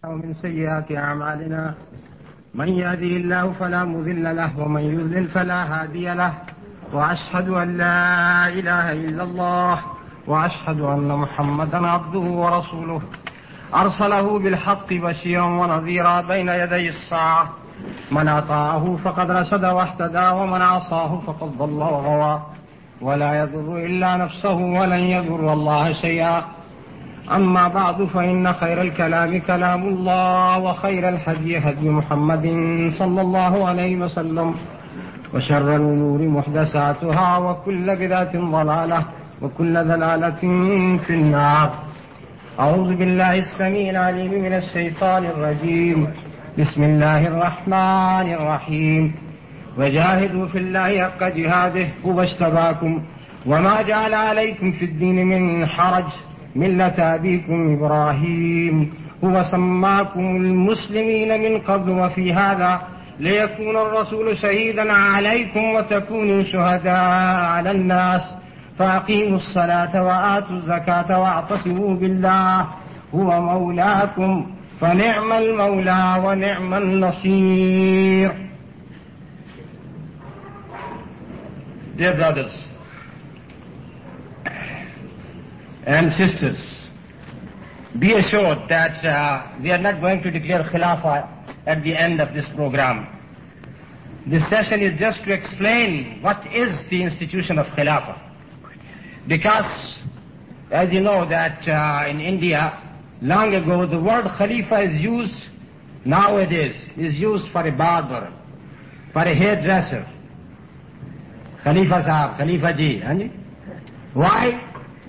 ومن سيئات أعمالنا من يهده الله فلا مضل له ومن يضلل فلا هادي له وأشهد أن لا إله إلا الله وأشهد أن محمدا عبده ورسوله أرسله بالحق بشيرا ونذيرا بين يدي الساعة من أطاعه فقد رشد واهتدى ومن عصاه فقد ضل وغوى ولا يضر إلا نفسه ولن يضر الله شيئا. أما بعد فإن خير الكلام كلام الله وخير الهدي هدي محمد صلى الله عليه وسلم وشر الأمور محدثاتها وكل بدعة ضلالة وكل ضلالة في النار. أعوذ بالله السميع العليم من الشيطان الرجيم. بسم الله الرحمن الرحيم. وجاهدوا في الله حق جهاده هو اجتباكم وما جعل عليكم في الدين من حرج ملة أبيكم إبراهيم هو سماكم المسلمين من قبل وفي هذا ليكون الرسول شهيدا عليكم وتكونوا شهداء على الناس فأقيموا الصلاة وآتوا الزكاة واعتصموا بالله هو مولاكم فنعم المولى ونعم النصير. Dear brothers and sisters, be assured that we are not going to declare Khilafah at the end of this program. This session is just to explain what is the institution of Khilafah. Because, as you know that in India, long ago the word Khalifa is used, nowadays, is used for a barber, for a hairdresser. Khalifa Sahab, Khalifa Ji. Why?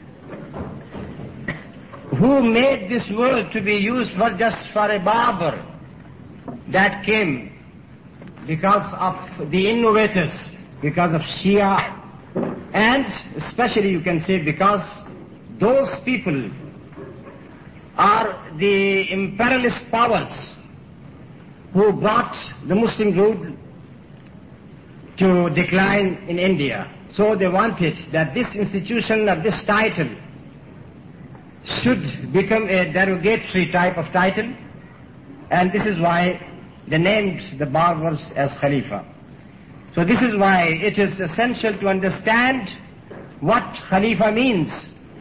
Who made this word to be used for just for a barber? That came because of the innovators, because of Shia, and especially you can say because those people are the imperialist powers who brought the Muslim rule to decline in India. So they wanted that this institution or this title should become a derogatory type of title, and this is why they named the barbers as Khalifa. So this is why it is essential to understand what Khalifa means.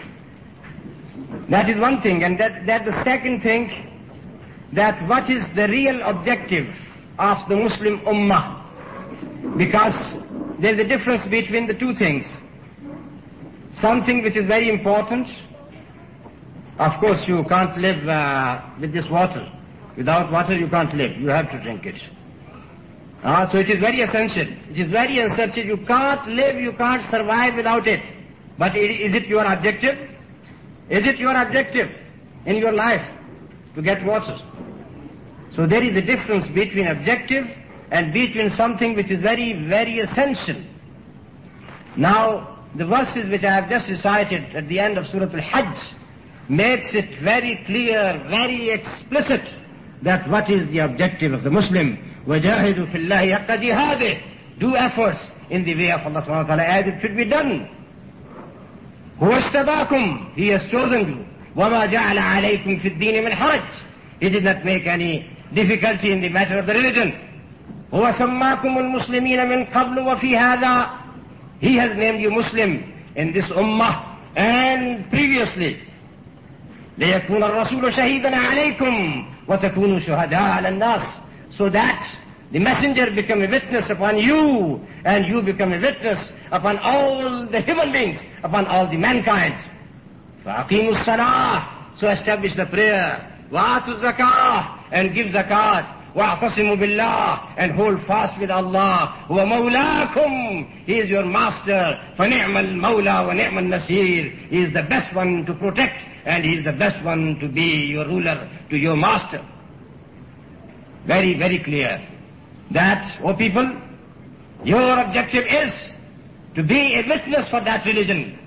That is one thing, and that the second thing, that what is the real objective of the Muslim Ummah. Because there is a difference between the two things. Something which is very important. Of course, you can't live with this water. Without water, you can't live. You have to drink it. So it is very essential. It is very essential. You can't live, you can't survive without it. But is it your objective? Is it your objective in your life to get water? So there is a difference between objective and between something which is very, very essential. Now, the verses which I have just recited at the end of Surah Al-Hajj makes it very clear, very explicit that what is the objective of the Muslim. وَجَاهِدُوا فِي اللَّهِ حَقَّ جِهَادِهِ. Do efforts in the way of Allah subhanahu wa ta'ala as it should be done. هُوَ اجْتَبَاكُمْ. He has chosen you. وَمَا جَعَلَ عَلَيْكُمْ فِي الدِّينِ مِنْ حَرَجٍ. He did not make any difficulty in the matter of the religion. هُوَ سَمَّاكُمُ الْمُسْلِمِينَ مِنْ قَبْلُ وَفِي هَذَا. He has named you Muslim in this ummah and previously. لِيَكُونَ الرَّسُولُ شَهِيدًا عَلَيْكُمْ وَتَكُونُوا شُهَدَاءَ عَلَى النَّاسِ. So that the messenger become a witness upon you and you become a witness upon all the human beings, upon all the mankind. فَأَقِيمُوا الصَّلَاةِ. So establish the prayer. وَآتُوا الزَّكَاةِ. And give zakat. وَاعْتَصِمُوا بِاللَّهِ. And hold fast with Allah. هُوَ مَوْلَاكُمْ. He is your master. فَنِعْمَ الْمَوْلَى وَنِعْمَ النَّصِيرُ. He is the best one to protect and he is the best one to be your ruler, to your master. Very, very clear that, O people, your objective is to be a witness for that religion.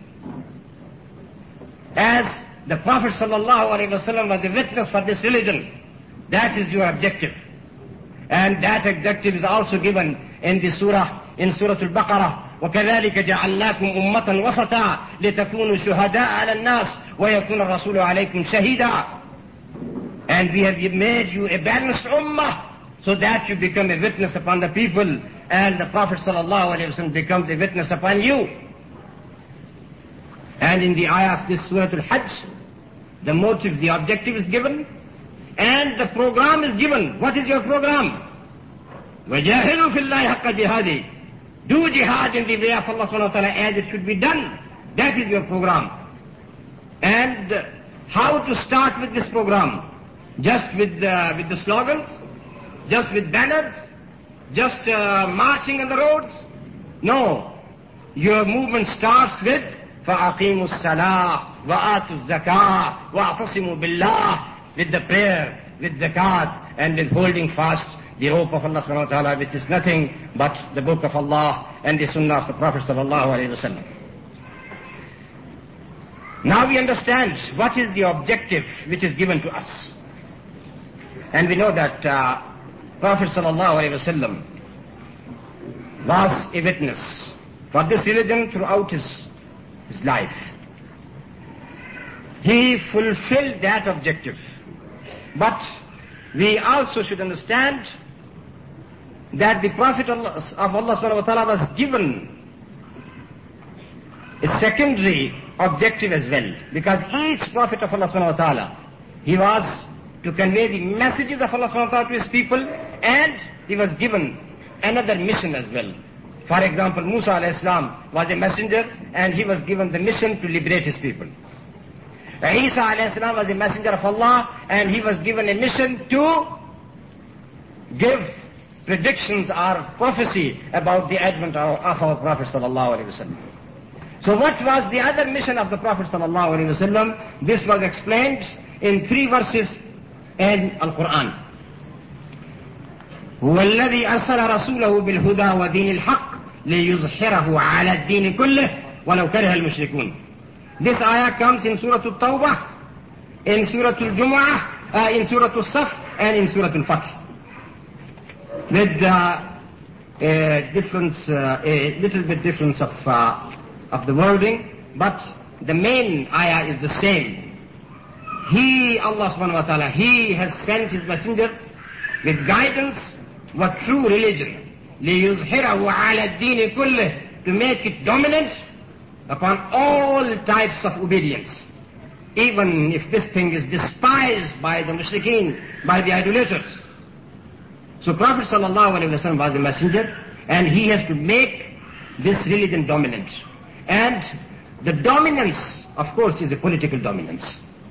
As the Prophet ﷺ was a witness for this religion, that is your objective. And that objective is also given in the surah, in Surah Al-Baqarah. وكذلك جعلناكم أمة وسطا لتكونوا شهداء على الناس ويكون الرسول عليكم شهيدا. And we have made you a balanced ummah so that you become a witness upon the people and the Prophet ﷺ becomes a witness upon you. And in the ayah of this Surah Al-Hajj, the motive, the objective is given and the program is given. What is your program? وَجَاهِدُوا فِي اللَّهِ حَقَّ جِهَادِهِ. Do jihad in the way of Allah subhanahu wa ta'ala as it should be done. That is your program. And how to start with this program? Just with the slogans? Just with banners? Just marching on the roads? No. Your movement starts with فَأَقِيمُوا الصَّلَاةَ وَآتُوا الزَّكَاةَ وَاعْتَصِمُوا بِاللَّهِ, with the prayer, with zakat, and with holding fast the rope of Allah subhanahu wa ta'ala, which is nothing but the book of Allah and the sunnah of the Prophet sallallahu alayhi wa sallam. Now we understand what is the objective which is given to us. And we know that Prophet sallallahu alayhi wa sallam was a witness for this religion throughout his life. He fulfilled that objective. But we also should understand that the Prophet of Allah subhanahu wa ta'ala was given a secondary objective as well. Because each Prophet of Allah subhanahu wa ta'ala, he was to convey the messages of Allah subhanahu wa ta'ala to his people, and he was given another mission as well. For example, Musa alayhi salam was a messenger and he was given the mission to liberate his people. Isa alayhi salam was a messenger of Allah and he was given a mission to give predictions or prophecy about the advent of our Prophet sallallahu alaihi wasallam. So what was the other mission of the Prophet sallallahu alaihi wasallam? This was explained in 3 verses in Al-Quran. هو الذي أرسل رسوله بالهدى ودين الحق ليظهره على الدين كله ولو كره المشركون. This ayah comes in Surah Al-Tawbah, in Surah Al-Jumu'ah, in Surah Al-Saf, and in Surah Al-Fath. With a little bit difference of the wording, but the main ayah is the same. He, Allah subhanahu wa ta'ala, He has sent His messenger with guidance for true religion. لِيُظْهِرَهُ عَلَى الدِّينِ كُلِّهِ, to make it dominant upon all types of obedience. Even if this thing is despised by the mushrikeen, by the idolaters. So Prophet sallallahu alaihi wasallam was a messenger and he has to make this religion dominant. And the dominance, of course, is a political dominance.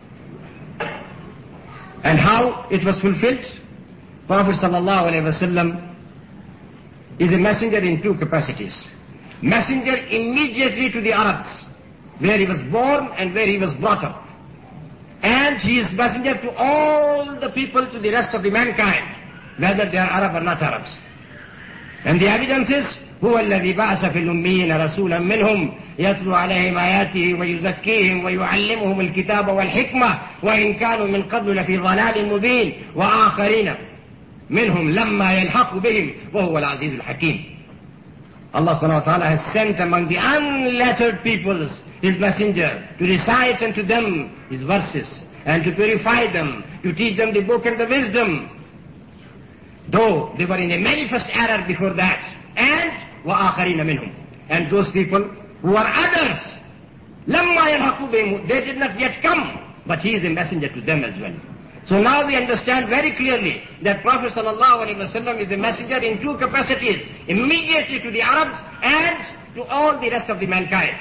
And how it was fulfilled? Prophet sallallahu alaihi wasallam is a messenger in 2 capacities. Messenger immediately to the Arabs, where he was born and where he was brought up. And he is messenger to all the people, to the rest of the mankind, whether they are Arab or not Arabs. And the evidence is, هو الذي بعث في الأميين رسولا منهم يتلو عليهم آياته ويزكيهم ويعلمهم الكتاب والحكمة وإن كانوا من قبل لفي ضلال مبين وآخرين منهم لما يلحق بهم وهو العزيز الحكيم. Allah subhanahu wa ta'ala has sent among the unlettered peoples His messenger to recite unto them His verses and to purify them, to teach them the book and the wisdom, though they were in a manifest error before that. And وَآخَرِينَ مِنْهُمْ, and those people who are others, لَمَّا يَلْحَقُوا بِهِمْ, they did not yet come, but He is a messenger to them as well. So now we understand very clearly that Prophet sallallahu alaihi wasallam is a messenger in 2 capacities, immediately to the Arabs and to all the rest of the mankind.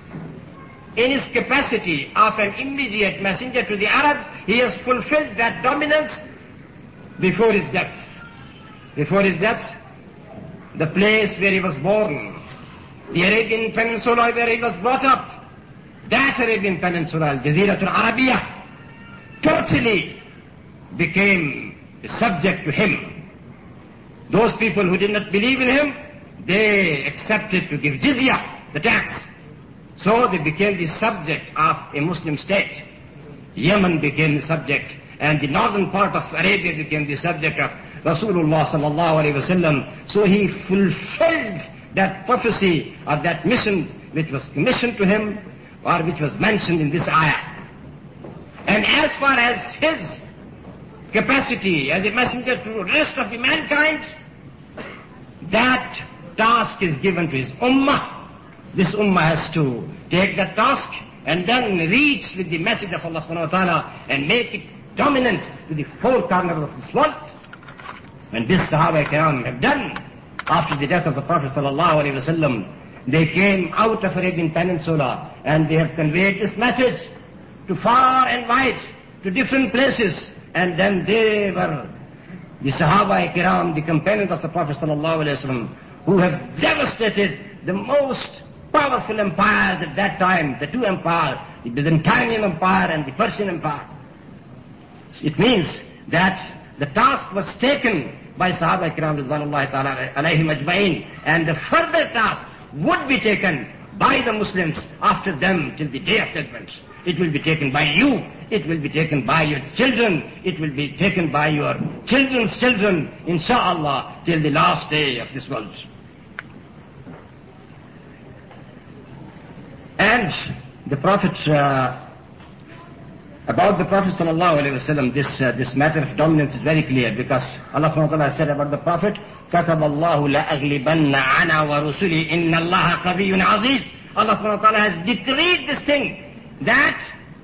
In his capacity of an immediate messenger to the Arabs, he has fulfilled that dominance before his death. Before his death, the place where he was born, the Arabian Peninsula where he was brought up, that Arabian Peninsula, Al-Jaziratul Arabiya, totally became subject to him. Those people who did not believe in him, they accepted to give jizya, the tax. So they became the subject of a Muslim state. Yemen became the subject, and the northern part of Arabia became the subject of Rasulullah sallallahu alaihi wasallam. So he fulfilled that prophecy of that mission which was commissioned to him, or which was mentioned in this ayah. And as far as his capacity as a messenger to the rest of the mankind, that task is given to his ummah. This ummah has to take that task and then reach with the message of Allah subhanahu wa ta'ala and make it dominant to the four corners of this world. And this Sahaba Kiram have done. After the death of the Prophet sallallahu alaihi wasallam, they came out of Arabian Peninsula and they have conveyed this message to far and wide, to different places. And then they were the Sahaba Kiram, the companions of the Prophet sallallahu alaihi wasallam, who have devastated the most powerful empires at that time, the two empires, the Byzantine Empire and the Persian Empire. It means that the task was taken by Sahaba Kiram Ridwanullahi ta'ala alayhim ajma'in, and the further task would be taken by the Muslims after them till the day of judgment. It will be taken by you, it will be taken by your children, it will be taken by your children's children, insha'Allah, till the last day of this world. And the Prophet, about the Prophet sallallahu alaihi wasallam, this matter of dominance is very clear, because Allah subhanahu wa ta'ala said about the Prophet, كَتَبَ اللَّهُ لَأَغْلِبَنَّ عَنَا وَرُسُلِي إِنَّ اللَّهَ قَوِيٌّ عَزِيزٌ. Allah subhanahu wa ta'ala has decreed this thing, that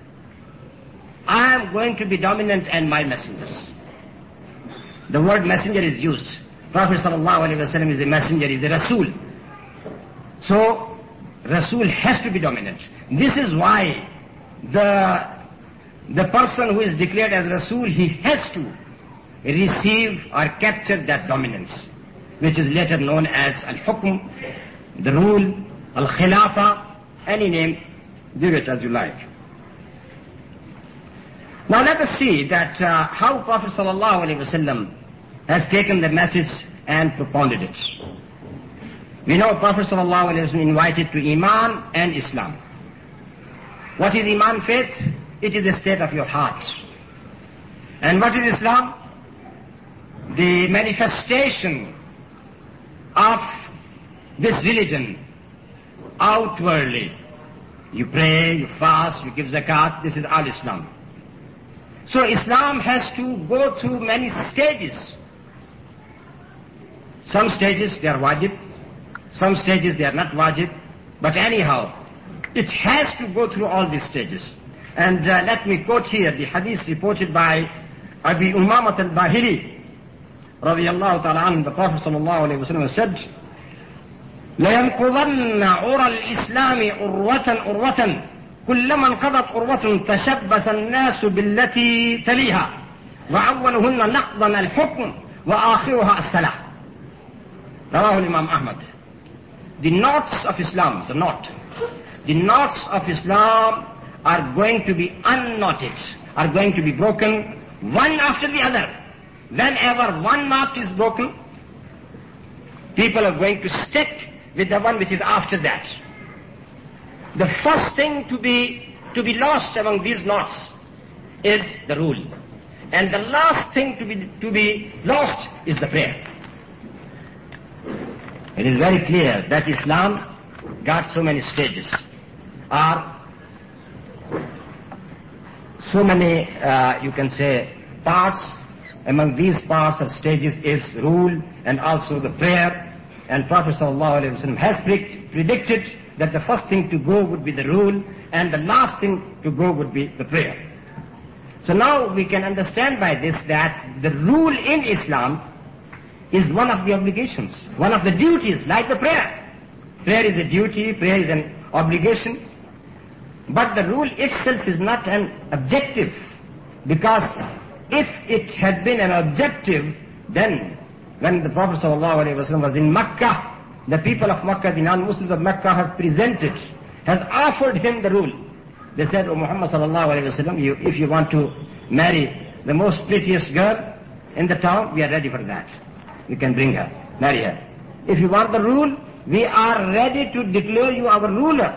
I am going to be dominant and my messengers. The word messenger is used. Prophet sallallahu alaihi wasallam is a messenger, is a Rasul. So, Rasul has to be dominant. This is why the person who is declared as Rasul, he has to receive or capture that dominance, which is later known as Al-Hukm, the rule, Al-Khilafa, any name, give it as you like. Now let us see that how Prophet sallallahu alaihi wasallam has taken the message and propounded it. We know Prophet sallallahu alaihi wasallam invited to Iman and Islam. What is Iman, faith? It is the state of your heart. And what is Islam? The manifestation of this religion outwardly. You pray, you fast, you give zakat, this is all Islam. So Islam has to go through many stages. Some stages they are wajib, some stages they are not wajib, but anyhow, it has to go through all these stages. And let me quote here the hadith reported by Abi Umamat al-Bahili, radiyallahu ta'ala anhu. The Prophet sallallahu alayhi wa sallam said, لَيَنْقُضَنَّ عُرَى الْإِسْلَامِ عُرْوَةً كُلَّمَا انْقَضَتْ عُرْوَةٌ تَشَبَّثَ النَّاسُ بِالَّتِي تَلِيهَا وَأَوَّلُهُنَّ نَقْضًا الْحُكْمُ وَآخِرُهَا الصَّلَاةُ. Rawahu Imam Ahmad. The knots of Islam, the knots of Islam are going to be unknotted, are going to be broken one after the other. Whenever one knot is broken, people are going to stick with the one which is after that. The first thing to be lost among these knots is the rule. And the last thing to be lost is the prayer. It is very clear that Islam got so many stages, or so many, you can say, parts. Among these parts or stages is rule and also the prayer. And Prophet ﷺ has predicted that the first thing to go would be the rule and the last thing to go would be the prayer. So now we can understand by this that the rule in Islam is one of the obligations, one of the duties, like the prayer. Prayer is a duty, prayer is an obligation. But the rule itself is not an objective, because if it had been an objective, then when the Prophet ﷺ was in Makkah, the people of Makkah, the non-Muslims of Makkah have presented, has offered him the rule. They said, "O Muhammad ﷺ, if you want to marry the most prettiest girl in the town, we are ready for that. You can bring her, marry her. If you want the rule, we are ready to declare you our ruler."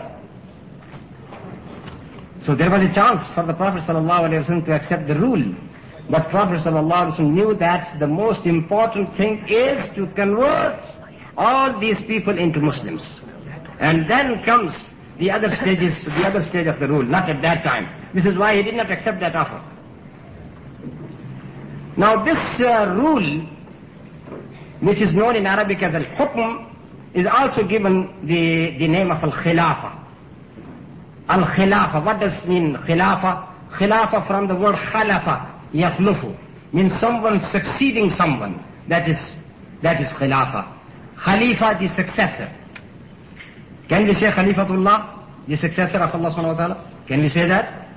So there was a chance for the Prophet ﷺ to accept the rule. But Prophet ﷺ knew that the most important thing is to convert all these people into Muslims. And then comes the other stages, the other stage of the rule, not at that time. This is why he did not accept that offer. Now this rule, which is known in Arabic as al-hukm, is also given the name of al-khilafa. Al-khilafa, what does it mean, khilafa? Khilafa from the word khalafa, yakhlufu, means someone succeeding someone. That is khilafa. Khalifa, the successor. Can we say Khalifatullah, the successor of Allah subhanahu wa ta'ala? Can we say that?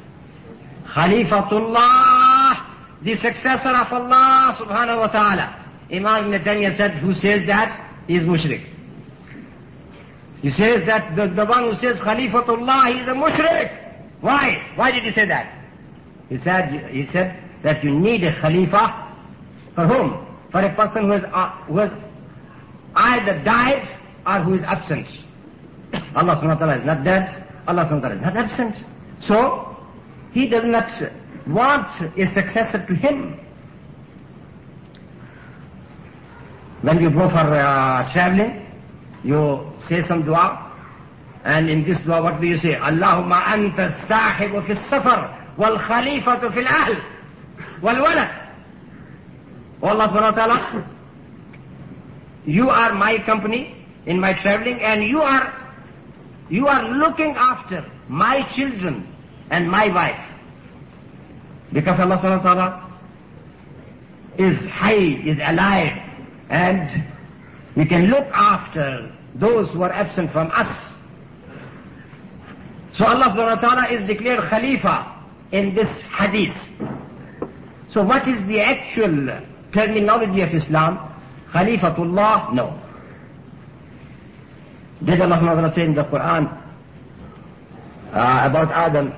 Khalifatullah, the successor of Allah subhanahu wa ta'ala. Imam Ibn Taymiyyah said, who says that, he is mushrik. He says that the one who says Khalifatullah, he is a mushrik. Why? Why did he say that? He said that you need a Khalifa for whom? For a person who has either died or who is absent. Allah subhanahu wa ta'ala is not dead, Allah subhanahu wa ta'ala is not absent. So, he does not want a successor to him. When you go for traveling, you say some dua, and in this dua what do you say? Allahumma anta as-sahibu fi as-safar, wal khalifatu fi al-ahl, wal walad. Oh Allah subhanahu wa ta'ala, you are my company in my traveling, and you are looking after my children and my wife. Because Allah subhanahu wa ta'ala is high, is alive, and we can look after those who are absent from us. So Allah subhanahu wa ta'ala is declared Khalifa in this hadith. So what is the actual terminology of Islam? Khalifatullah? No. Did Allah subhanahu wa ta'ala say in the Quran about Adam,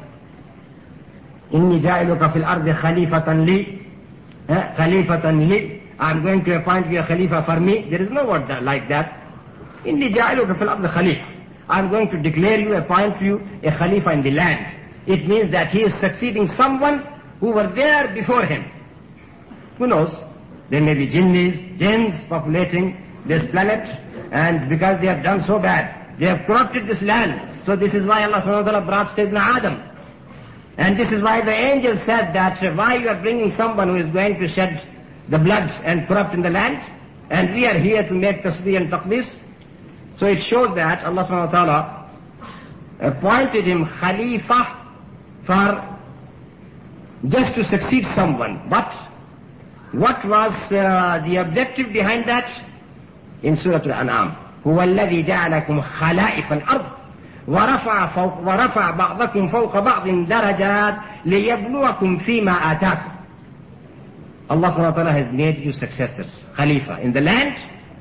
Inni ja'iluka fil ardi khalifatan li, khalifatan li, I'm going to appoint you a Khalifa for me? There is no word like that. Inni ja'iluka fil ardi khalifa. I'm going to declare you, appoint you a Khalifa in the land. It means that he is succeeding someone who were there before him. Who knows? There may be jinns populating this planet, and because they have done so bad, they have corrupted this land. So this is why Allah subhanahu wa ta'ala brought Sayyidina Adam. And this is why the angel said that why you are bringing someone who is going to shed the blood and corrupt in the land, and we are here to make tasbih and taqdis. So it shows that Allah subhanahu wa ta'ala appointed him Khalifa for just to succeed someone. But what was the objective behind that? In Surah Al-An'am, هو الذي جعلكم خلائف الأرض ورفع بعضكم فوق بعض درجات ليبلوكم فيما آتاكم. Allah subhanahu wa ta'ala has made you successors, Khalifa, in the land.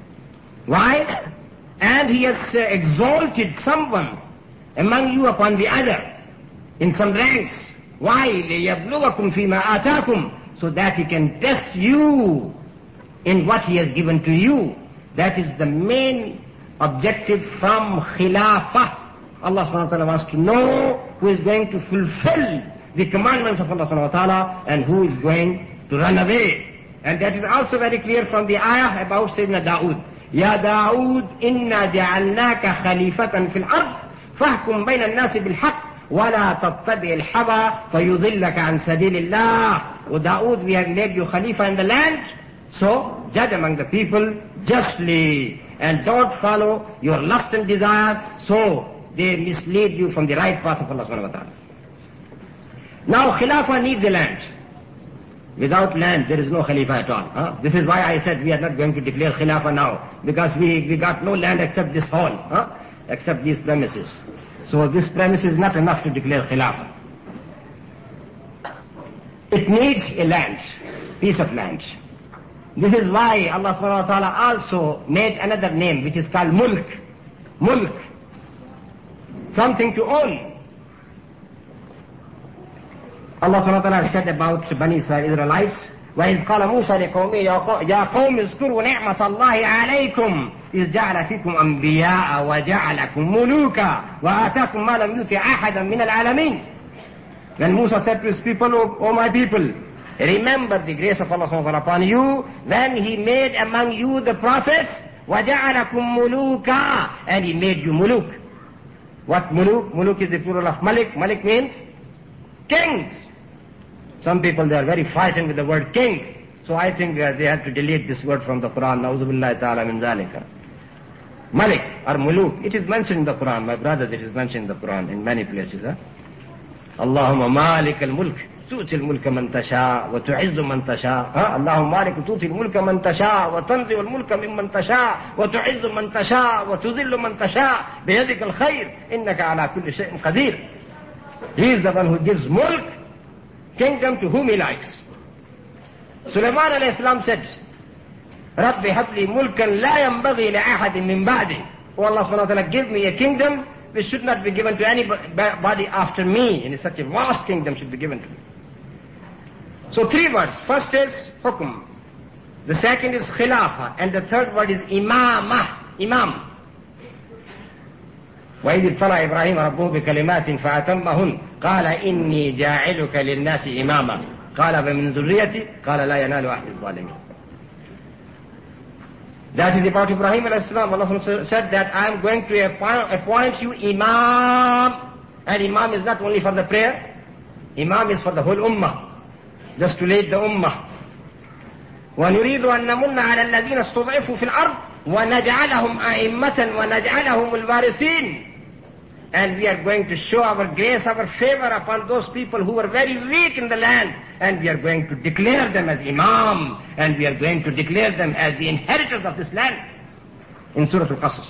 Why? And He has exalted someone among you upon the other in some ranks. Why? ليبلوكم فيما آتاكم, so that He can test you in what He has given to you. That is the main objective from Khilafah. Allah subhanahu wa ta'ala wants to know who is going to fulfill the commandments of Allah subhanahu wa ta'ala and who is going to run away. And that is also very clear from the ayah about Sayyidina Dawood. Ya Dawood, inna ja'alnaka khalifatan fil ard, fahkum bayna al-nasi bil-haq, wa la tattabi' al-hawa, fayudhillaka an sabilillah. O Dawood, we have made you Khalifa in the land, so judge among the people justly, and don't follow your lust and desire, so they mislead you from the right path of Allah subhanahu wa ta'ala. Now Khilafah needs a land. Without land, there is no Khalifa at all. This is why I said we are not going to declare Khilafah now, because we got no land except this hall, except these premises. So this premise is not enough to declare Khilafah. It needs a land, piece of land. This is why Allah subhanahu wa ta'ala also made another name which is called Mulk. Mulk. Something to own. Allah subhanahu wa ta'ala said about Bani Israelites, وَإِذْ قَالَ مُوسَى لِقَوْمِهِ يَا قَوْمِ اذْكُرُوا نِعْمَةَ اللَّهِ عَلَيْكُمْ إِذْ جَعَلَ فِيكُمْ أَنْبِيَاءَ وَجَعَلَكُمْ مُلُوكًا وَآتَاكُمْ مَا لَمْ يُؤْتِ أَحَدًا مِنَ الْعَالَمِينَ. When Musa said to his people, O my people, remember the grace of Allah subhanahu wa ta'ala upon you when He made among you the prophets, وَجَعَلَكُمْ مُلُوكًا, and He made you muluk. What muluk? Muluk is the plural of Malik. Malik means kings. Some people, they are very frightened with the word king. So I think they have to delete this word from the Quran. Na'udhu billahi ta'ala min zalika. Malik or muluk, it is mentioned in the Quran. My brothers, it is mentioned in the Quran in many places. Allahumma malik al-mulk. تؤتي الملك من تشاء وتعز من تشاء اللهم مالك تؤتي الملك من تشاء وتنزع الملك ممن تشاء وتعز من تشاء وتذل من تشاء بيدك الخير إنك على كل شيء قدير. He is the one who gives mulk, kingdom, to whom he likes. Sulaiman alayhi salam said, رب هب لي ملكا لا ينبغي لأحد من بعدي. Oh Allah subhanahu wa ta'ala, give me a kingdom which should not be given to anybody after me. And such a vast kingdom should be given to me. So 3 words. First is hukum. The second is khilafa. And the third word is imamah. Imam. وَإِذِ ابْتَلَى إِبْرَاهِيمَ رَبُّهُ بِكَلِمَاتٍ فَأَتَمَّهُنَّ قَالَ إِنِّي جَاعِلُكَ لِلنَّاسِ إِمَامًا قَالَ فَمِنْ ذُرِّيَّتِي قَالَ لَا يَنَالُ أَحْدِ الظَّالِمِينَ. That is about Ibrahim alayhi salam. Allah said that I am going to appoint you imam. And imam is not only for the prayer. Imam is for the whole ummah. Just to lead the ummah. وَنُرِيدُ أَن نَّمُنَّ عَلَى الَّذِينَ اسْتُضْعِفُوا فِي الْأَرْضِ وَنَجْعَلَهُمْ أَئِمَّةً وَنَجْعَلَهُمُ الْوَارِثِينَ. And we are going to show our grace, our favor upon those people who were very weak in the land. And we are going to declare them as imam. And we are going to declare them as the inheritors of this land. In Surah Al-Qasas.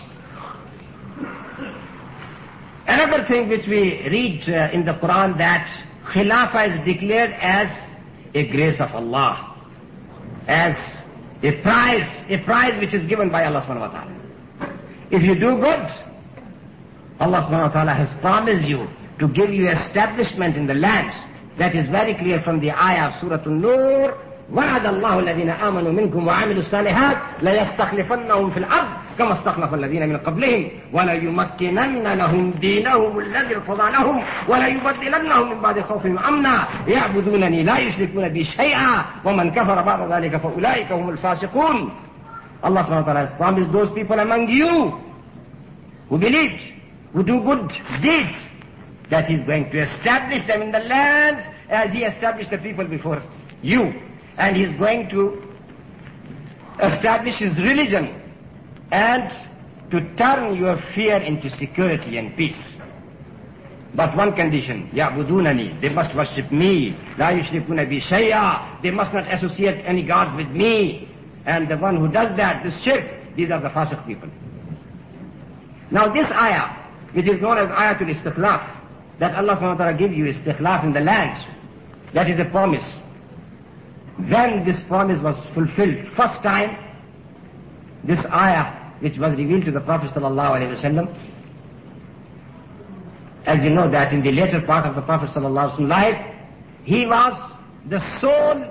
Another thing which we read in the Quran, that Khilafah is declared as a grace of Allah. As a prize which is given by Allah subhanahu wa ta'ala. If you do good, Allah subhanahu wa ta'ala has promised you to give you establishment in the land. That is very clear from the ayah of Surah An-Nur. وَعَدَ اللَّهُ الَّذِينَ آمَنُوا مِنْكُمْ وَعَمِلُوا الصَّالِحَاتِ لَيَسْتَخْلِفَنَّهُمْ فِي الْأَرْضِ كَمَا اسْتَخْلَفَ الَّذِينَ مِنْ قَبْلِهِمْ وَلَيُمَكِّنَنَّ لَهُمْ دِينَهُمُ الَّذِي ارْتَضَىٰ لَهُمْ وَلَيُبَدِّلَنَّهُم مِّن بَعْدِ خَوْفِهِمْ أَمْنًا يَعْبُدُونَنِي لَا يُشْرِكُونَ بِي شَيْئًا وَمَنْ كَفَرَ بَعْدَ ذَلِكَ فَأُولَٰئِكَ هُمُ الْفَاسِقُونَ. Allah subhanahu wa ta'ala has promised those people among you who believed, who do good deeds, that He is going to establish them in the land as He established the people before you. And He is going to establish His religion and to turn your fear into security and peace. But one condition, يَعْبُدُونَنِي, they must worship me. لَا يُشْرِكُونَ بِي شَيْئًا, they must not associate any God with me. And the one who does that, the shirk, these are the fasiq people. Now this ayah, which is known as ayatul istikhlaf, that Allah subhanahu wa ta'ala gives you istikhlaf in the land, that is a promise. When this promise was fulfilled, first time, this ayah which was revealed to the Prophet sallallahu alaihi wasallam, as you know that in the later part of the Prophet sallallahu alaihi wasallam life, he was the sole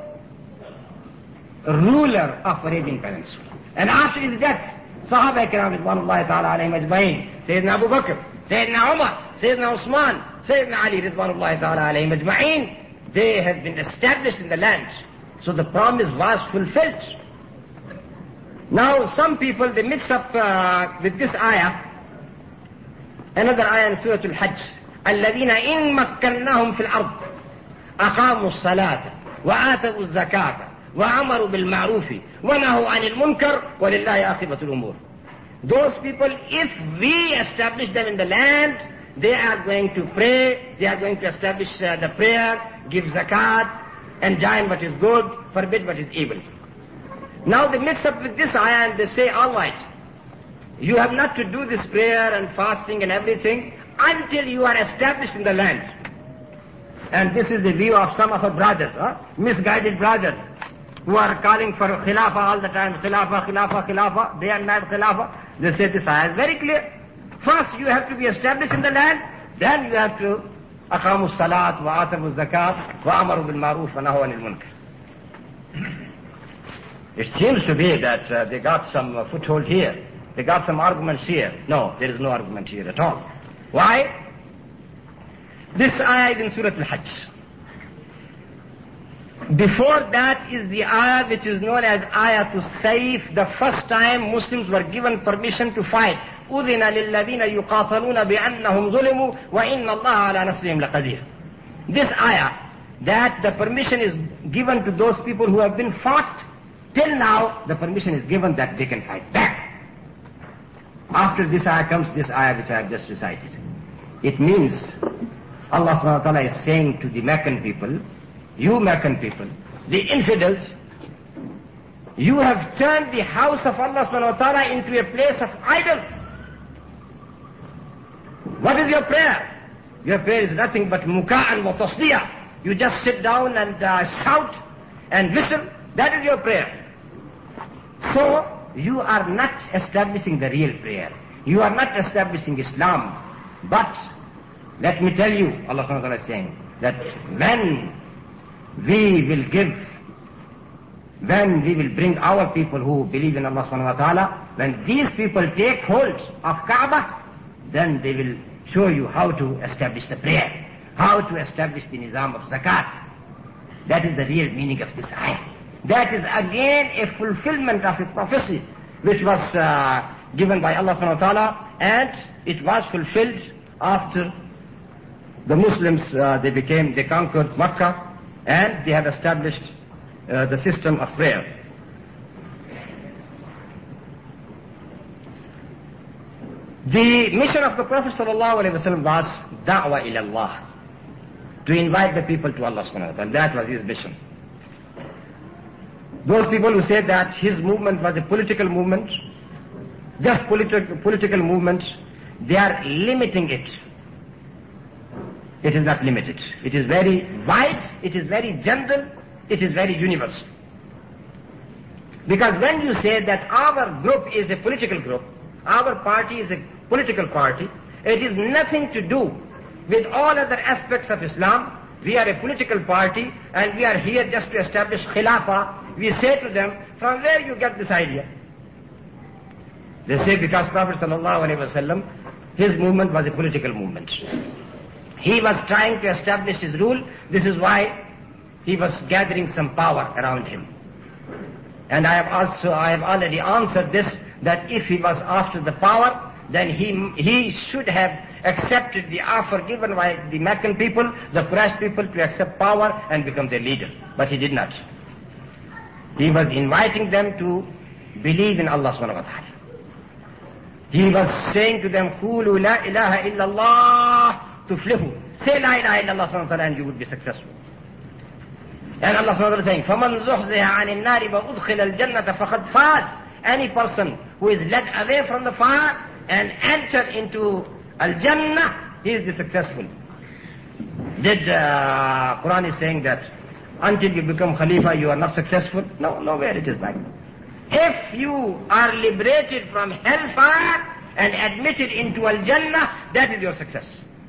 ruler of Arabian Peninsula. And after his death, Sahaba Ikram Ridwanullahi ta'ala alayhim ajma'in, Sayyidina Abu Bakr, Sayyidina Umar, Sayyidina Usman, Sayyidina Ali Ridwanullahi ta'ala alayhim ajma'in, they have been established in the land. So the promise was fulfilled. Now some people, they mix up with this ayah, another ayah in Surah Al-Hajj, الَّذِينَ إِن مَكَّنَّاهُمْ فِي الْأَرْضِ أَقَامُوا الصَّلَاةَ وَآتَوُا الزَّكَاةَ وَأَمَرُوا بِالْمَعْرُوفِ وَنَهُوا عَنِ الْمُنكَرِ وَلِلَّهِ عَاقِبَةُ الْأُمُورِ. Those people, if we establish them in the land, they are going to pray, they are going to establish the prayer, give zakat, enjoin what is good, forbid what is evil. Now they mix up with this ayah and they say, all right, you have not to do this prayer and fasting and everything until you are established in the land. And this is the view of some of our brothers, misguided brothers, who are calling for khilafah all the time, khilafah, khilafah, khilafah, day and night khilafah. They say this ayah is very clear. First you have to be established in the land, then you have to أقاموا الصلاة وآتوا الزكاة وأمروا بالمعروف ونهوا عن المنكر. It seems to be that they got some foothold here. They got some arguments here. No, there is no argument here at all. Why? This ayah is in Surah Al-Hajj. Before that is the ayah which is known as Ayatul Sayf, the first time Muslims were given permission to fight. أُذِنَ لِلَّذِينَ يُقَاتَلُونَ بِأَنَّهُمْ ظُلِمُوا وَإِنَّ اللَّهَ عَلَى نَصْرِهِمْ لَقَدِيرٌ. This ayah, that the permission is given to those people who have been fought. Till now, the permission is given that they can fight back. After this ayah comes this ayah which I have just recited. It means Allah subhanahu wa ta'ala is saying to the Meccan people, you Meccan people, the infidels, you have turned the house of Allah subhanahu wa ta'ala into a place of idols. What is your prayer? Your prayer is nothing but muka'an wa tasdiya. You just sit down and shout and whistle. That is your prayer. So, you are not establishing the real prayer. You are not establishing Islam. But, let me tell you, Allah subhanahu wa ta'ala is saying, that when we will bring our people who believe in Allah subhanahu wa ta'ala, when these people take hold of Kaaba, then they will show you how to establish the prayer, how to establish the nizam of zakat. That is the real meaning of this ayah. That is again a fulfillment of a prophecy which was given by Allah subhanahu wa ta'ala, and it was fulfilled after the Muslims, they conquered Makkah, and they have established the system of prayer. The mission of the Prophet ﷺ was da'wah ila Allah, to invite the people to Allah subhanahu wa ta'ala. That was his mission. Those people who say that his movement was a political movement, just political movement, they are limiting it. It is not limited. It is very wide, it is very general, it is very universal. Because when you say that our group is a political group, our party is a political party, it is nothing to do with all other aspects of Islam. We are a political party and we are here just to establish khilafah. We say to them, from where you get this idea? They say because Prophet ﷺ, his movement was a political movement. He was trying to establish his rule. This is why he was gathering some power around him. And I have already answered this, that if he was after the power, then he should have accepted the offer given by the Meccan people, the Quraysh people, to accept power and become their leader. But he did not. He was inviting them to believe in Allah subhanahu wa ta'ala. He was saying to them, Qulu la ilaha illallah tuflihu. Say la ilaha illallah subhanahu wa ta'ala and you would be successful. And Allah subhanahu wa ta'ala is saying, فَمَنْ زُحْزِهَ عَنِ النَّارِ وَأُدْخِلَ الْجَنَّةَ فَقَدْ فَازَ. Any person who is led away from the fire and enter into Al-Jannah, he is the successful. Did Quran is saying that until you become Khalifa you are not successful? No, nowhere it is like that. If you are liberated from hellfire and admitted into Al-Jannah, that is your success.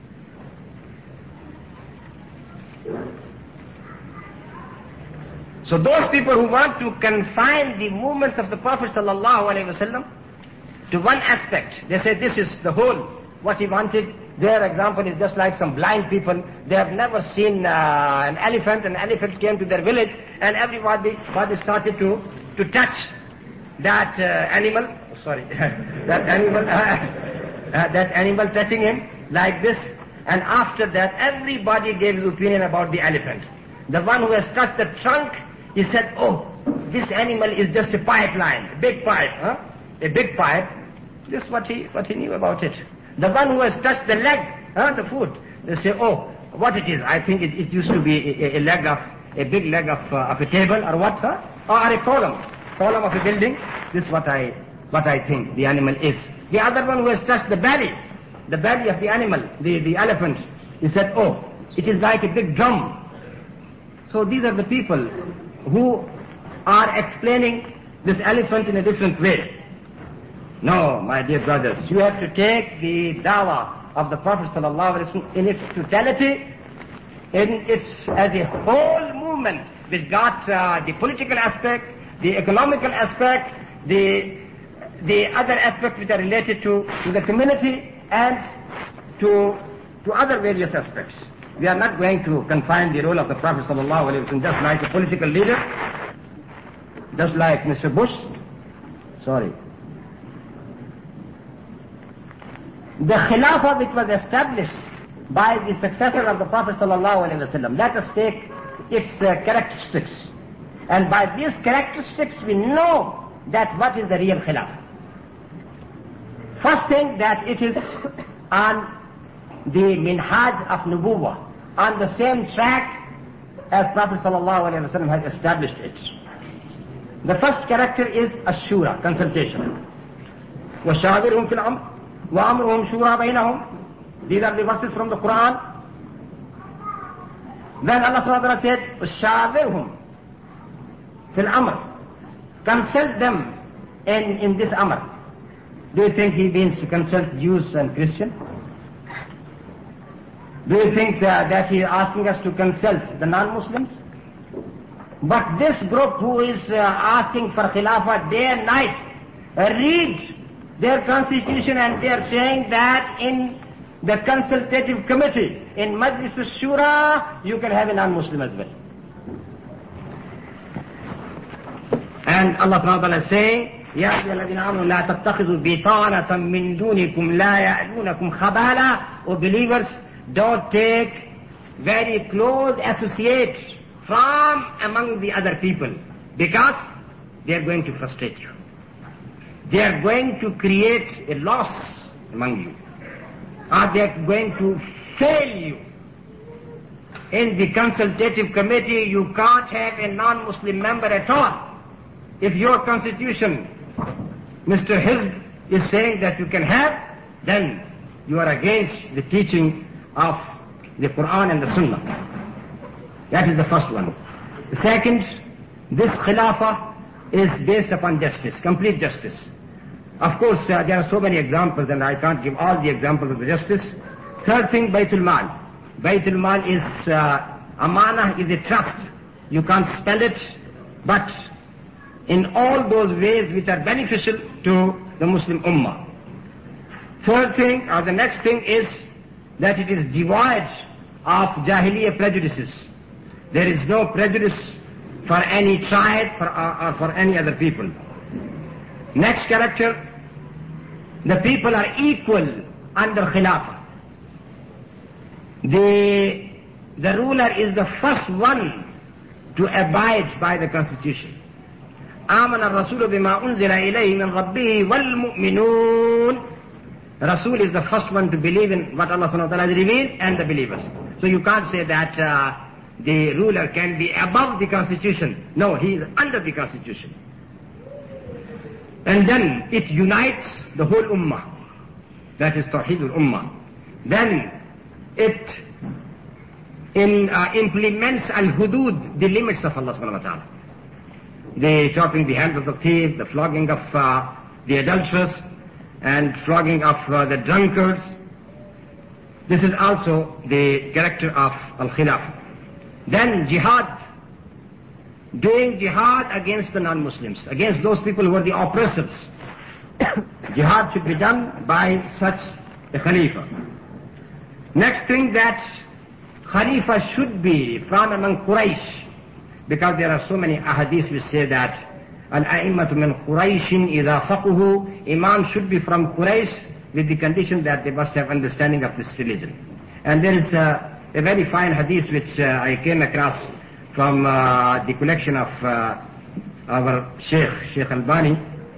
So those people who want to confine the movements of the Prophet ﷺ to one aspect, they say this is the whole, what he wanted. Their example is just like some blind people. They have never seen an elephant. An elephant came to their village and everybody started to touch that animal. That animal touching him like this. And after that everybody gave his opinion about the elephant. The one who has touched the trunk, he said, oh, this animal is just a pipeline, a big pipe, a big pipe. This is what he knew about it. The one who has touched the leg, the foot, they say, oh, what it is? I think it used to be a big leg of a table, or what? Or a column of a building. This is what I think the animal is. The other one who has touched the belly of the animal, the elephant, he said, oh, it is like a big drum. So these are the people who are explaining this elephant in a different way. No, my dear brothers, you have to take the dawah of the Prophet ﷺ in its totality, as a whole movement which got the political aspect, the economical aspect, the other aspects which are related to the community and to other various aspects. We are not going to confine the role of the Prophet ﷺ just like a political leader, just like Mr. Bush. Sorry. The Khilafah which was established by the successor of the Prophet ﷺ, let us take its characteristics. And by these characteristics we know that what is the real Khilafah. First thing, that it is on the minhaj of nubuwwah, on the same track as Prophet ﷺ has established it. The first character is ashura, consultation. وَشَاوِرْهُمْ فِي الْأَمْرِ وَأَمْرُهُمْ شُورَى بَيْنَهُمْ. These are the verses from the Quran. Then Allah SWT said, وَشَاوِرْهُمْ فِي الْأَمْرِ. Consult them in this amr. Do you think he means to consult Jews and Christians? Do you think that he is asking us to consult the non-Muslims? But this group who is asking for Khilafah day and night, read their constitution and they are saying that in the consultative committee, in Majlis al-Shura, you can have a non-Muslim as well. And Allah subhanahu wa ta'ala is saying, يا أيها الذين آمنوا لا تتخذوا بطانة من دونكم لا يألونكم خبالا. O believers, don't take very close associates from among the other people, because they are going to frustrate you. They are going to create a loss among you, or they are going to fail you. In the consultative committee, you can't have a non-Muslim member at all. If your constitution, Mr. Hizb, is saying that you can have, then you are against the teaching of the Quran and the Sunnah. That is the first one. The second, this Khilafah is based upon justice, complete justice. Of course, there are so many examples and I can't give all the examples of the justice. Third thing, Baytul Mal. Baytul Mal is, Amanah is a trust. You can't spell it, but in all those ways which are beneficial to the Muslim Ummah. Third thing, or the next thing, is that it is devoid of Jahiliyyah prejudices. There is no prejudice for any tribe or for any other people. Next character, the people are equal under Khilafah. The ruler is the first one to abide by the constitution. آمن الرسول بما أنزل إليه من ربه والمؤمنون. Rasul is the first one to believe in what Allah subhanahu wa ta'ala has revealed, and the believers. So you can't say that the ruler can be above the constitution. No, he is under the constitution. And then it unites the whole ummah. That is Tawheed al-Ummah. Then it implements al-hudud, the limits of Allah subhanahu wa ta'ala. The chopping the hands of the thief, the flogging of the adulteress, and flogging of the drunkards. This is also the character of al-Khilafah. Then jihad, doing jihad against the non-Muslims, against those people who are the oppressors. Jihad should be done by such a Khalifa. Next thing, that Khalifa should be from among Quraysh, because there are so many ahadith which say that al-a'immatu min Qurayshin idha faqahu, Imam should be from Quraysh with the condition that they must have understanding of this religion. And there is a very fine hadith which I came across from the collection of our Sheikh Albani.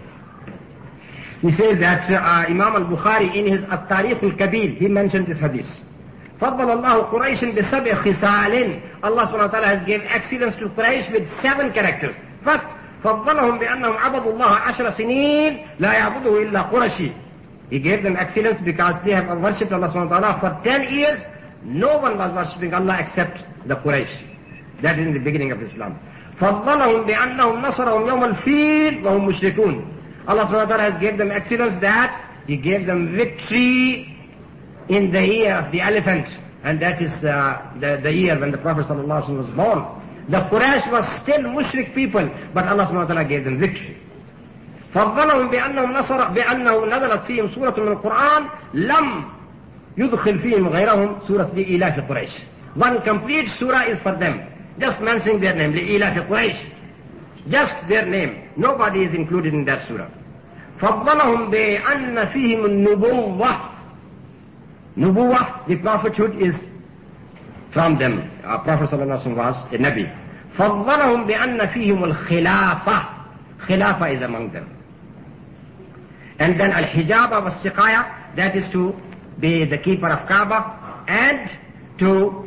He says that Imam al-Bukhari in his At-Tariq al-Kabir, he mentioned this hadith. فضل الله قريش بسبع خصال. Allah subhanahu wa ta'ala has given excellence to Quraysh with 7 characters. First, فضلهم بأنهم عبدوا الله 10 سنين لا يعبده إلا قرشي. He gave them excellence because they have worshipped Allah subhanahu wa ta'ala for 10 years. No one was worshipping Allah except the Quraysh. That is in the beginning of Islam. فضلهم بأنهم نصرهم يوم الفيل وهم مشركون. Allah subhanahu wa ta'ala has given them excellence that He gave them victory in the year of the elephant, and that is the year when the Prophet ﷺ was born. The Quraysh was still mushrik people, but Allah subhanahu wa ta'ala gave them victory. فضلهم بأنه نزلت فيهم سورة من القرآن لم يدخل فيهم غيرهم سورة لإيلاف قريش. One complete surah is for them. Just mentioning their name, لإيلاف قريش. Just their name. Nobody is included in that surah. فضلهم بأن فيهم النبوة. Nubuwah, the prophethood, is from them. Prophet ﷺ was a Nabi. فَضَّلَهُمْ بِأَنَّ فِيهِمُ الْخِلَافَةِ. Khilafah is among them. And then al-hijaba was siqaya, that is to be the keeper of Kaaba and to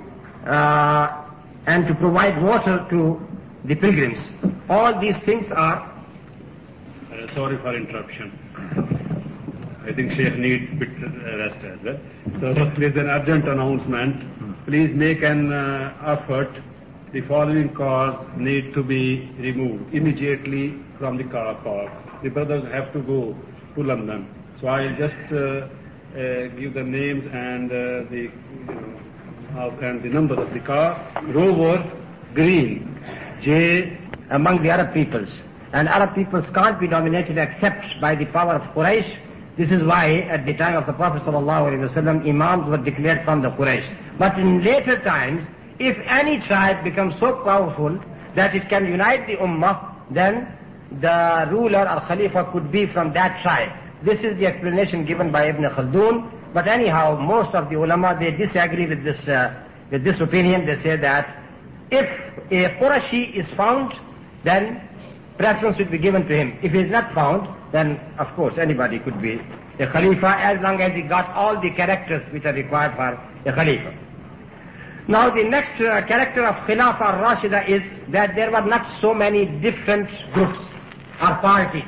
provide water to the pilgrims. All these things are... Sorry for interruption. I think Sheikh needs a bit rest as well. So please, an urgent announcement. Please make an effort. The following cars need to be removed immediately from the car park. The brothers have to go to London. So I'll just give the names and the number of the car. Rover Green, J. Among the Arab peoples. And Arab peoples can't be dominated except by the power of Quraysh. This is why at the time of the Prophet ﷺ, imams were declared from the Quraysh. But in later times, if any tribe becomes so powerful that it can unite the ummah, then the ruler or khalifa could be from that tribe. This is the explanation given by Ibn Khaldun. But anyhow, most of the ulama, they disagree with this opinion. They say that if a Qurashi is found, then preference should be given to him. If he is not found, then of course anybody could be a Khalifa as long as he got all the characters which are required for a Khalifa. Now the next character of Khilafah al-Rashida is that there were not so many different groups or parties.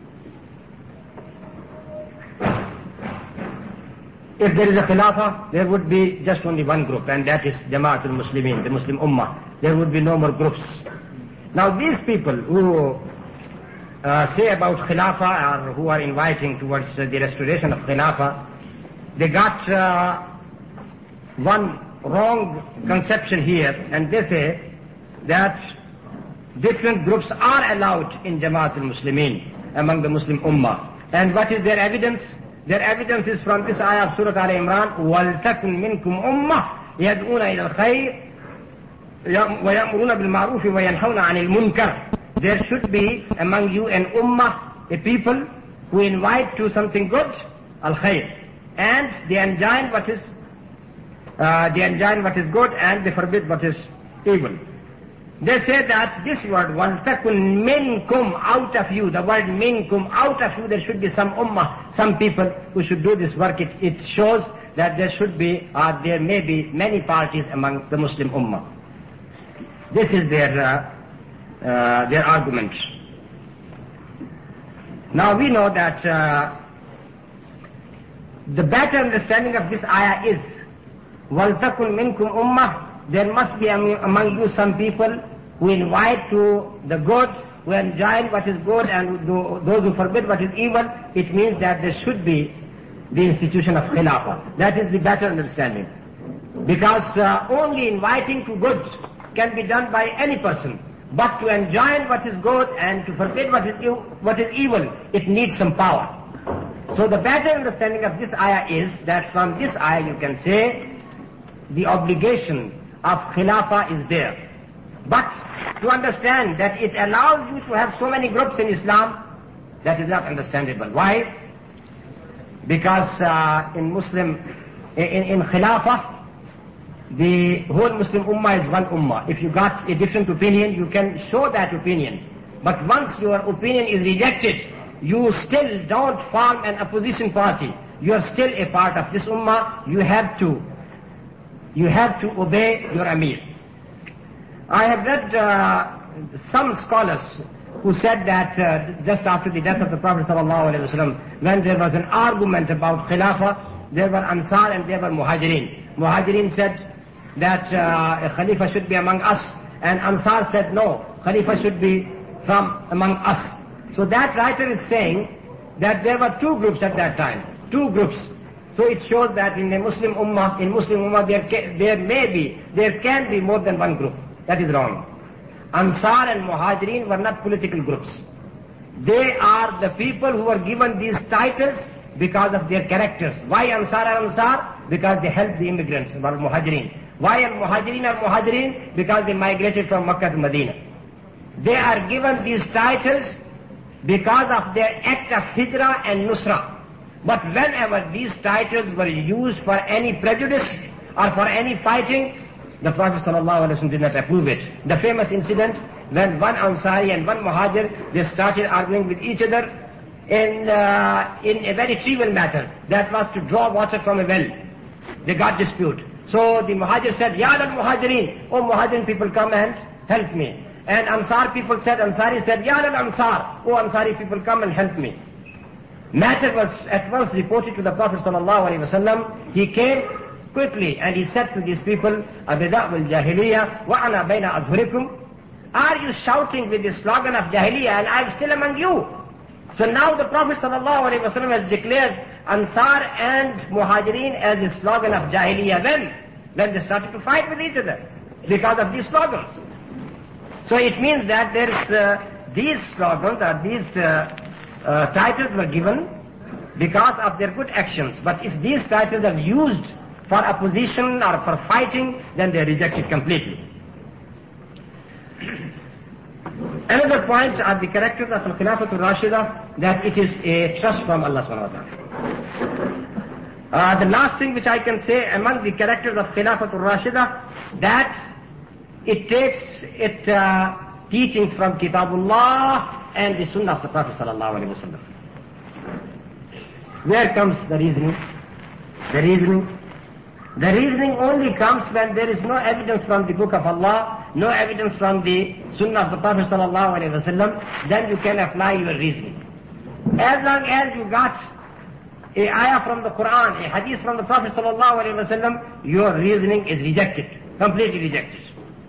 If there is a Khilafah, there would be just only one group, and that is Jama'at al-Muslimin, the Muslim Ummah. There would be no more groups. Now these people who say about Khilafah or who are inviting towards the restoration of Khilafah, they got one wrong conception here, and they say that different groups are allowed in Jama'at al-Muslimin, among the Muslim Ummah. And what is their evidence? Their evidence is from this ayah of Surah Al-Imran, وَلْتَكُنْ مِنْكُمْ أُمَّةٌ يَدْعُونَ إِلَى الْخَيْرِ وَيَأْمُرُونَ بِالْمَعْرُوفِ وَيَنْهَوْنَ عَنِ الْمُنْكَرِ. There should be among you an ummah, a people who invite to something good, al-khayr, and they enjoin what is good and they forbid what is evil. They say that this word, وَلْتَكُنْ مِنْكُمْ, out of you, the word minkum, out of you, there should be some ummah, some people who should do this work. It shows that there should be, or there may be many parties among the Muslim ummah. This is their argument. Now we know that the better understanding of this ayah is, وَلْتَكُنْ مِنْكُمْ أُمَّةٌ, there must be among you some people who invite to the good, who enjoin what is good, and those who forbid what is evil. It means that there should be the institution of Khilafah. That is the better understanding. Because only inviting to good can be done by any person. But to enjoin what is good and to forbid what is evil, it needs some power. So the better understanding of this ayah is that from this ayah you can say the obligation of Khilafah is there. But to understand that it allows you to have so many groups in Islam, that is not understandable. Why? Because in Khilafah, the whole Muslim Ummah is one Ummah. If you got a different opinion, you can show that opinion. But once your opinion is rejected, you still don't form an opposition party. You are still a part of this Ummah. You have to obey your Amir. I have read some scholars who said that just after the death of the Prophet ﷺ, when there was an argument about Khilafah, there were Ansar and there were Muhajirin. Muhajirin said that a Khalifa should be among us, and Ansar said no, Khalifa should be from among us. So that writer is saying that there were two groups at that time, two groups. So it shows that in a Muslim Ummah, there can be more than one group. That is wrong. Ansar and Muhajirin were not political groups. They are the people who were given these titles because of their characters. Why Ansar are Ansar? Because they helped the immigrants, were Muhajirin. Why are Muhajirin Muhajirin? Because they migrated from Makkah to Medina. They are given these titles because of their act of hijrah and nusrah. But whenever these titles were used for any prejudice or for any fighting, the Prophet ﷺ did not approve it. The famous incident when one Ansari and one Muhajir, they started arguing with each other in a very trivial matter. That was to draw water from a well. They got dispute. So the Muhajir said, Ya lal Muhajirin, oh Muhajirin people, come and help me. And Ansari said, Ya lal Ansar, oh Ansari people, come and help me. Matter was at once reported to the Prophet ﷺ. He came quickly and he said to these people, Abida wal Jahiliyyah wa ana bayna adhurikum. Are you shouting with the slogan of Jahiliyyah and I am still among you? So now the Prophet ﷺ has declared Ansar and Muhajirin as the slogan of Jahiliyyah when they started to fight with each other because of these slogans. So it means that these slogans or these titles were given because of their good actions. But if these titles are used for opposition or for fighting, then they are rejected completely. Another point are the characters of Al-Khilafat Al-Rashida, that it is a trust from Allah subhanahu wa ta'ala. The last thing which I can say among the characters of Khilafat Al-Rashida, that it takes teachings from Kitabullah and the Sunnah of the Prophet sallallahu alaihi wasallam. Where comes the reasoning? The reasoning only comes when there is no evidence from the Book of Allah, no evidence from the Sunnah of the Prophet sallallahu alaihi wasallam, then you can apply your reasoning. As long as you got a ayah from the Quran, a hadith from the Prophet sallallahu alaihi wasallam, your reasoning is rejected, completely rejected.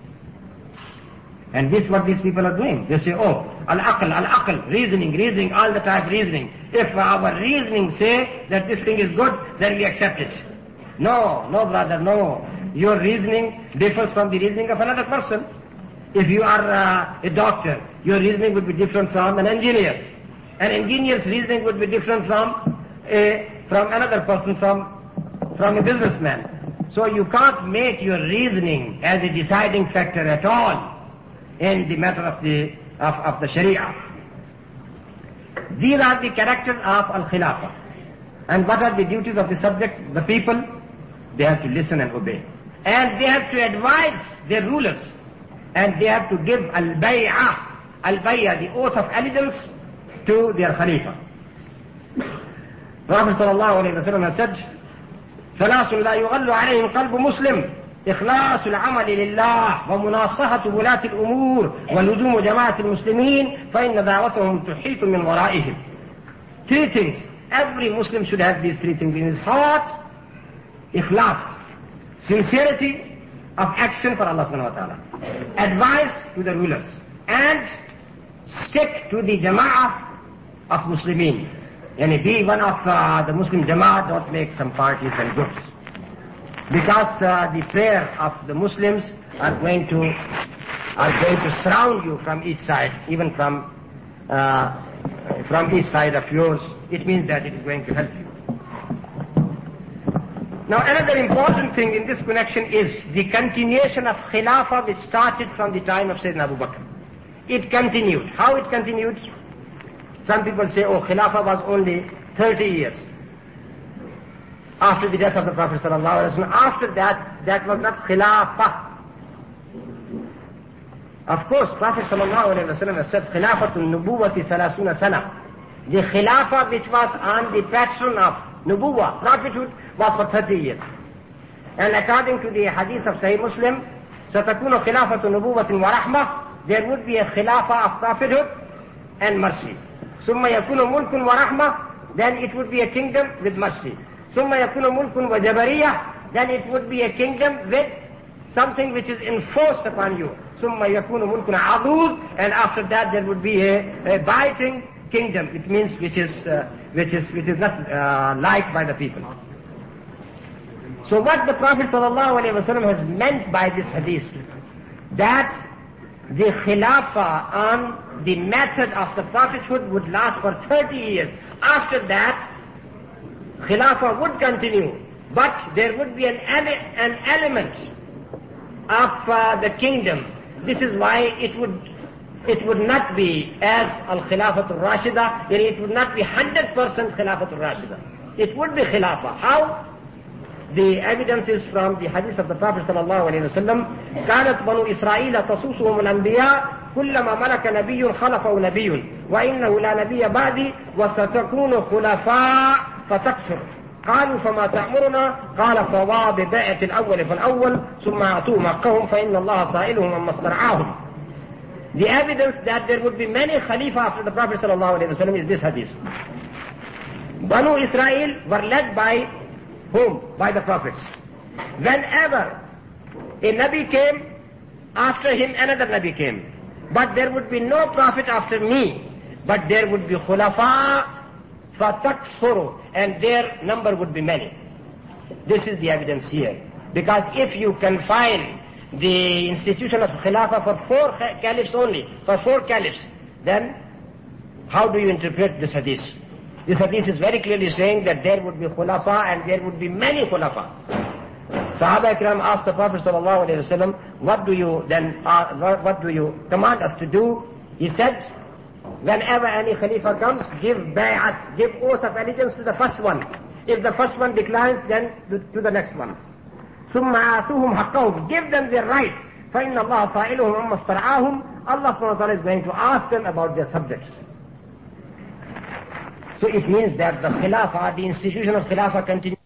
And this is what these people are doing. They say, oh, al-aql, reasoning, all the time reasoning. If our reasoning say that this thing is good, then we accept it. No, brother, no. Your reasoning differs from the reasoning of another person. If you are a doctor, your reasoning would be different from an engineer. An engineer's reasoning would be different from another person, from a businessman. So you can't make your reasoning as a deciding factor at all in the matter of the Sharia. These are the characters of Al-Khilafah. And what are the duties of the subject? The people, they have to listen and obey. And they have to advise their rulers. And they have to give al-bay'ah, the oath of allegiance to their Khalifa. Prophet sallallahu alayhi wa sallam has said, ثلاث لا يغل عليهم قلب مسلم إخلاص العمل لله ومناصحة ولاة الأمور ولزوم جماعة المسلمين فإن دعوتهم تحيط من ورائهم. Three things. Every Muslim should have these three things in his heart. Ikhlas, sincerity of action for Allah subhanahu wa ta'ala. Advice to the rulers. And stick to the jama'ah of Muslimin. Yani be one of the Muslim jama'ah, don't make some parties and groups. Because the prayer of the Muslims are going to surround you from each side, even from each side of yours. It means that it is going to help you. Now another important thing in this connection is the continuation of Khilafah, which started from the time of Sayyidina Abu Bakr. It continued. How it continued? Some people say, oh, Khilafah was only 30 years. After the death of the Prophet sallallahu alaihi wasallam. After that was not Khilafah. Of course, Prophet sallallahu alaihi wasallam has said, Khilafatul Nubuwati Salasuna Sana. The Khilafah which was on the pattern of Nubuwah, prophethood, was for 30 years. And according to the hadith of Sahih Muslim, Satakunu Khilafatu Nubuwatin wa Rahmah, there would be a Khilafah of prophethood and mercy. Summa yakunu mulkun wa Rahmah, then it would be a kingdom with mercy. Summa yakunu mulkun wa Jabariyah, then it would be a kingdom with something which is enforced upon you. Summa yakunu mulkun adud, and after that there would be a biting kingdom. It means which is not liked by the people. So what the Prophet ﷺ has meant by this hadith, that the Khilafah on the method of the prophethood would last for 30 years. After that, Khilafah would continue, but there would be an element of the kingdom. This is why it would not be as Al-Khilafat Al-Rashida, it would not be 100% Khilafat Al-Rashida. It would be Khilafah. How? the evidence is from the hadith of the Prophet sallallahu alayhi wa sallam. كانت بنو إسرائيل تصوصهم الأنبياء كلما ملك نبي خلفه نبي وإنه لا نبي بعدي وستكون خلفاء فتكثر. قالوا فما تأمرنا؟ قال فوا ببيعة الأول فالأول ثم أعطوهم حقهم فإن الله سائلهم عما استرعاهم. The evidence that there would be many Khalifa after the Prophet ﷺ is this hadith. Banu Israel were led by whom? By the prophets. Whenever a Nabi came, after him another Nabi came. But there would be no prophet after me, but there would be Khulafa fatakthuru, and their number would be many. This is the evidence here. Because if you confine the institution of Khilafah for 4 caliphs only, for 4 caliphs, then how do you interpret this hadith? This hadith is very clearly saying that there would be Khulafa and there would be many Khulafa. Sahaba Ikram asked the Prophet ﷺ, what do you command us to do? He said, whenever any Khalifa comes, give bay'at, give oath of allegiance to the first one. If the first one declines, then to the next one. ثم آتوهم حقهم, give them their right. فإن الله سائلهم عما استرعاهم, Allah subhanahu wa ta'ala is going to ask them about their subjects. So it means that the Khilafah, the institution of Khilafah continues.